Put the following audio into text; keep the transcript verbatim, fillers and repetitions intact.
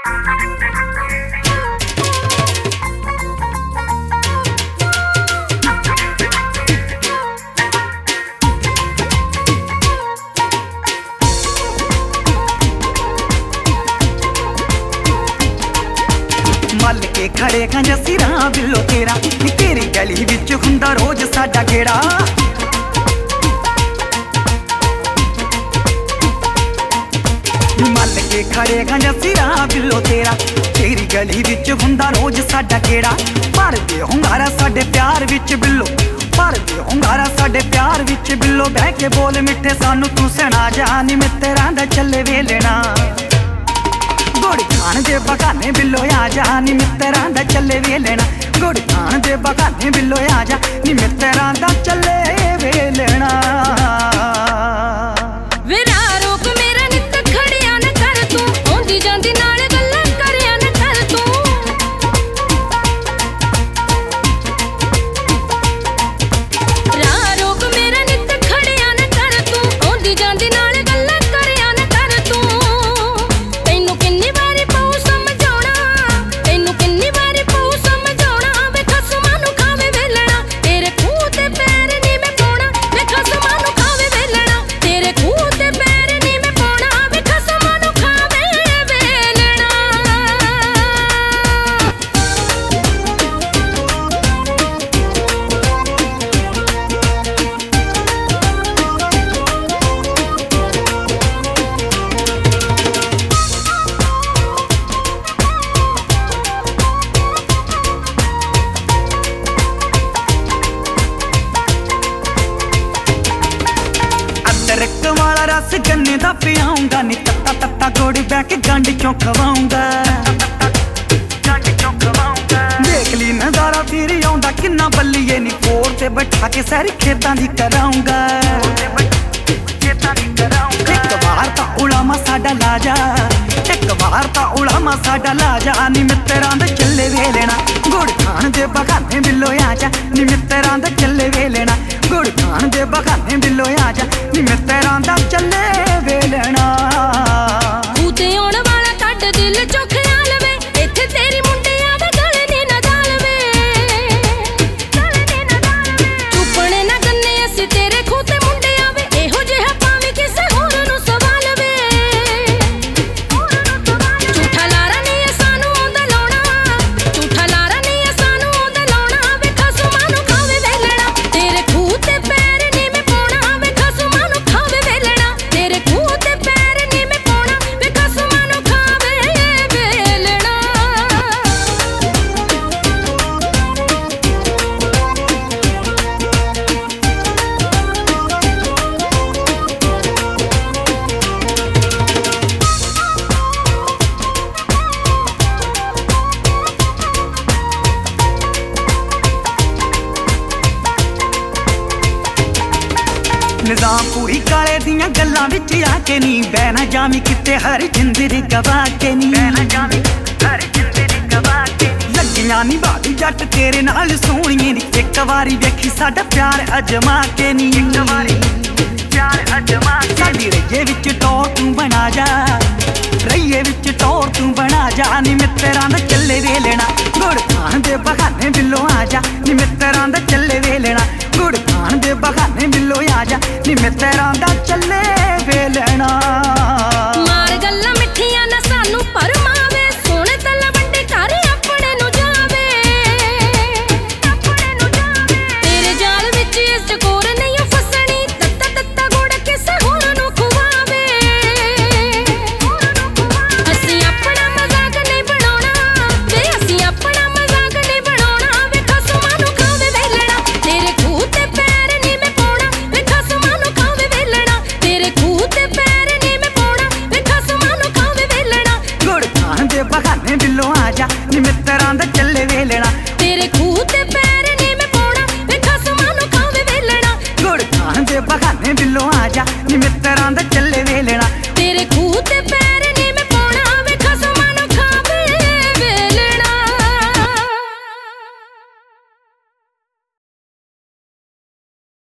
मल के खड़े खां सिरां बिल्लो तेरा तेरी गली विच हुंदा रोज साडा गेड़ा। मल के खड़े खां सिरां बिल्लो तेरा तेरी गली विच हुंदा रोज साडा गेड़ा। भर दे हुंगारा साडे प्यार विच बिल्लो, भर दे हुंगारा साडे प्यार विच बिल्लो। बह के बोल मिठे सानू तू सुना जा नी मित्तरां दा चले वेलना। गुड़ खान दे बगाने बिल्लो आ जा नी मित्तरां दा चले वेलना। गुड़ खान दे बगाने बिल्लो आ जा नी मित्तरां दा चले वेलना। अदरक वाला रस गन्ने दा पियाऊंगा नी तत्ता तत्ता गुड़ बैठ के गंढ चों खवाऊंगा। देख ली नजारा फिर आउंदा किन्ना बल्लिए नी कोर ते बैठा के सैर खेतां दी कराऊंगा। एक बार तां उड़ामा साडा ला जा, एक बार तां उड़ामा साडा ला जा नी मित्तरां दे चले वेलना। गुड़ खान दे बगाने बिल्लो आ जा नी मित्तरां दे चले वेलना। गुड़ खान दे बगाने बिल्लो आ जा नी मित्तरां दा चले वेलना। कूते आउण वाला कट दिल चों ख्याल वे, इत्थे तेरी मुंडियां दे गले नी ना दाल वे। चुपणे ना गन्ने असीं तेरे खूह ते मुंडियां वे, इहो जिहा पावी किसे होर नूं सवाल वे। झूठा लारा नी सानू आउंदा लाउणा, झूठा लारा नी सानू आउंदा लाउणा। वे खसमां नूं खावे वेलना तेरे खूह ते पैर नी मैं पाउणा। वे खसमां नूं खावे वेलना तेरे खूह ते पैर नी मैं पाउणा। वे खसमां नूं खावे वेलना। निजामपुरी काले दियां गल्लां विच आके नी बैना जामी किते हर जिंदगी गवा के नी। लग्गियां नी बादी जट तेरे नाल सोहणिए नी, एक वारी वेखी साडा प्यार अजमा के नी। साडी रईए विच टौर तू बना जा, रईए विच टौर तू बना जा नी मित्तरां दा चले वेलना। गुड़ खान दे बगाने बिल्लो आ जा नी मित्तरां दा चले वेलना। गुड़ खान दे बगाने बिल्लो आ जा नी मित्तरां दा चले वेलना। मार गल्लां मिठियां ना सानू परमावे, सोहणे तलवंडे घर अपने नूं जावे। तेरे जाल विच इस चकोर नहीं फसणी, तत्ता तत्ता गुड़ किसे होर नूं खुवावे। असीं अपना मजाक नहीं बनाउणा वे, असीं अपना मजाक नहीं बनाउणा। वे खसमां नूं खावे वेलना तेरे खूह ते पैर नी मैं पाउणा। वे खसमां नूं खावे वेलना तेरे खूह ते पैर नी मैं पाउणा। वे खसमां नूं खावे वेलना। गुड़ खान दे बगाने बिल्लो आ जा नी मित्तरां दा चले वेलना। तेरे खूह ते पैर नी मैं पाउणा। वे खसमां नूं खावे वेलना। गुड़ खान दे बगाने बिल्लो आ जा नी मित्तरां दा चले वेलना। तेरे खूह ते